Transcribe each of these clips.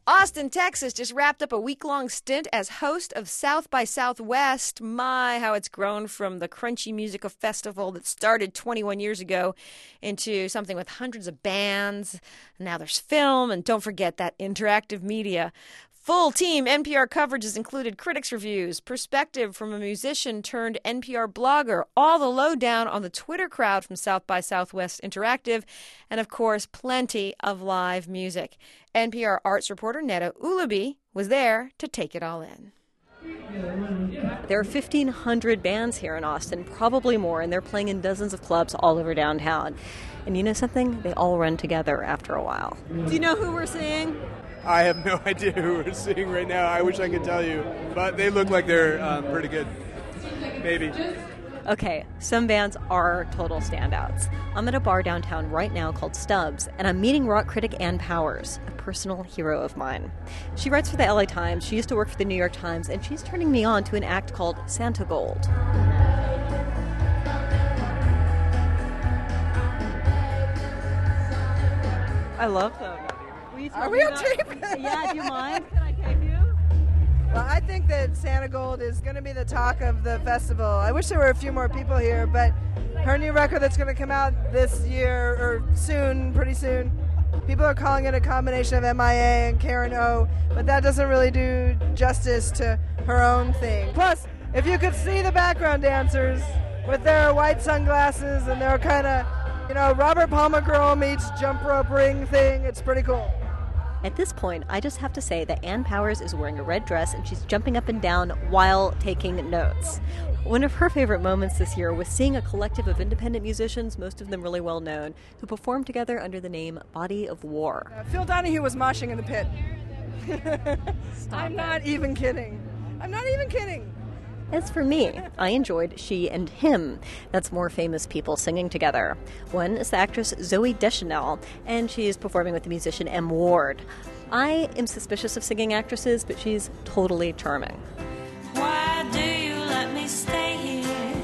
Austin, Texas just wrapped up a week-long stint as host of South by Southwest. My, how it's grown from the crunchy music festival that started 21 years ago into something with hundreds of bands. Now there's film, and don't forget that interactive media. Full team NPR coverage has included critics' reviews, perspective from a musician turned NPR blogger, all the lowdown on the Twitter crowd from South by Southwest Interactive, and of course, plenty of live music. NPR arts reporter Neda Ulaby was there to take it all in. There are 1,500 bands here in Austin, probably more, and they're playing in dozens of clubs all over downtown. And you know something? They all run together after a while. Do you know who we're seeing? I have no idea who we're seeing right now. I wish I could tell you, but they look like they're pretty good. Maybe. Okay, some bands are total standouts. I'm at a bar downtown right now called Stubbs, and I'm meeting rock critic Ann Powers, a personal hero of mine. She writes for the LA Times, she used to work for the New York Times, and she's turning me on to an act called Santigold. I love them. Are we on tape? Yeah, do you mind? Can I tape you? Well, I think that Santigold is going to be the talk of the festival. I wish there were a few more people here, but her new record that's going to come out this year, or soon, pretty soon, people are calling it a combination of MIA and Karen O, but that doesn't really do justice to her own thing. Plus, if you could see the background dancers with their white sunglasses and their kind of, Robert Palmer girl meets jump rope ring thing, it's pretty cool. At this point, I just have to say that Ann Powers is wearing a red dress and she's jumping up and down while taking notes. One of her favorite moments this year was seeing a collective of independent musicians, most of them really well known, who performed together under the name Body of War. Phil Donahue was moshing in the pit. I'm not even kidding. As for me, I enjoyed She and Him. That's more famous people singing together. One is the actress Zooey Deschanel, and she's performing with the musician M. Ward. I am suspicious of singing actresses, but she's totally charming. Why do you let me stay here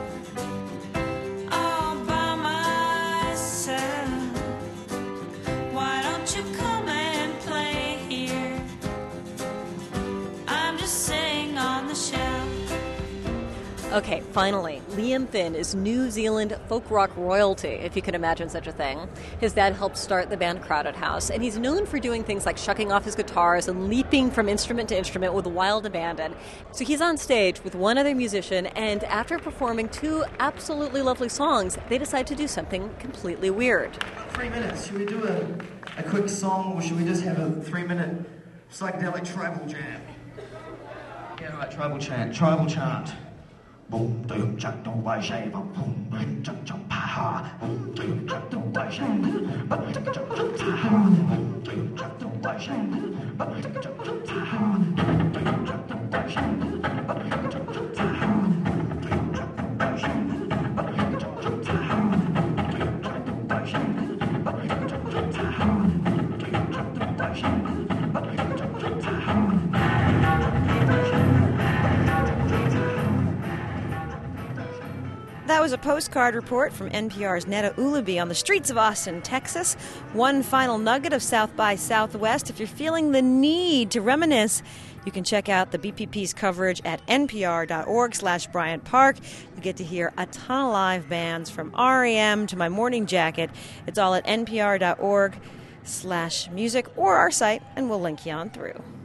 all by myself? Why don't you come and play here? I'm just sitting on the shelf. Okay, finally, Liam Finn is New Zealand folk rock royalty, if you can imagine such a thing. His dad helped start the band Crowded House, and he's known for doing things like shucking off his guitars and leaping from instrument to instrument with wild abandon. So he's on stage with one other musician, and after performing two absolutely lovely songs, they decide to do something completely weird. 3 minutes. Should we do a quick song, or should we just have a 3-minute psychedelic tribal jam? Yeah, right, tribal chant. Boom, doom, chuck, don't buy shave, boom, boom, chuck, chuck, pa, boom, doom, chuck, don't buy shave, boom, chuck, chuck, pa, boom, doom, chuck, don't buy shave, boom, chuck, chuck, pa, boom, doom, chuck, don't buy shave, boom, chuck, chuck, pa, boom, doom, chuck, don't buy shave, boom, chuck, chuck, pa, boom, doom, chuck, don't buy shave, boom, chuck, chuck, pa, boom, doom, chuck, don't buy shave, boom, chuck, chuck, pa, That was a postcard report from NPR's Neda Ulaby on the streets of Austin, Texas. One final nugget of South by Southwest. If you're feeling the need to reminisce, you can check out the BPP's coverage at npr.org/Bryant Park. You get to hear a ton of live bands from REM to My Morning Jacket. It's all at npr.org/music or our site, and we'll link you on through.